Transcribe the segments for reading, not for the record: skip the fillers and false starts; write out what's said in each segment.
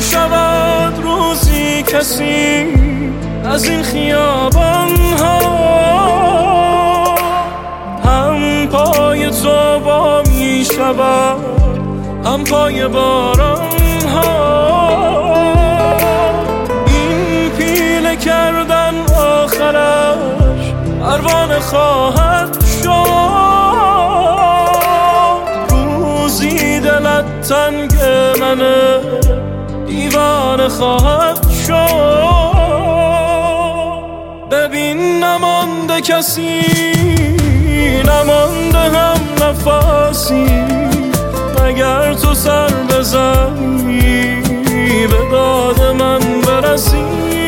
شود روزی کسی از این خیابان ها هم پای تو با می شود هم پای باران ها این پیله کردن آخرش پروانه خواهد شد روزی دلت تنگ منه دیوانه خواهد شد ببین نمانده کسی نمانده هم نفسی مگر تو سر بزنی به داد من برسی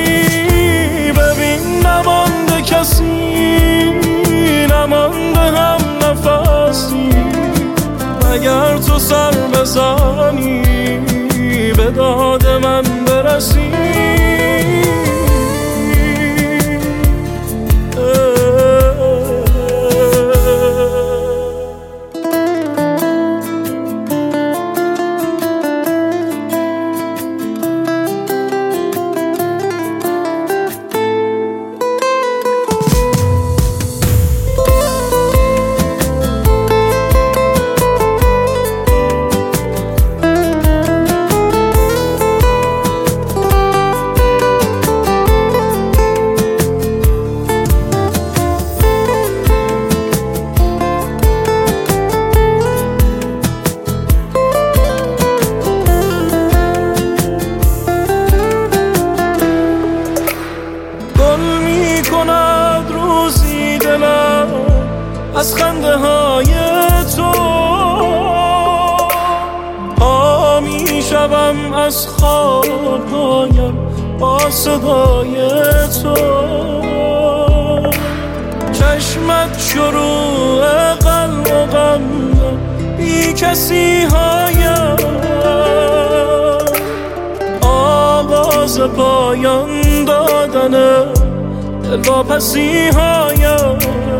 ببین نمانده کسی نمانده هم نفسی مگر تو سر بزنی به داد من برسی روزی دلم از خنده های تو پا می شوم از خوابهایم با صدای تو چشمت شروع قلب و غم بی کسی هایم آغاز پایان دادن واپسی هایم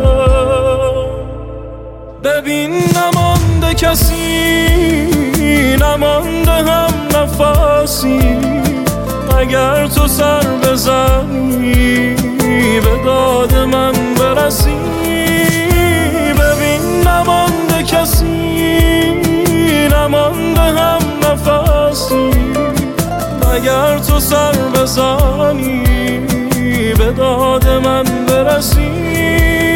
ببین نمانده کسی نمانده هم نفسی مگر تو سر بزنی به داد من برسی ببین نمانده کسی نمانده هم نفسی مگر تو سر بزنی به داد من برسی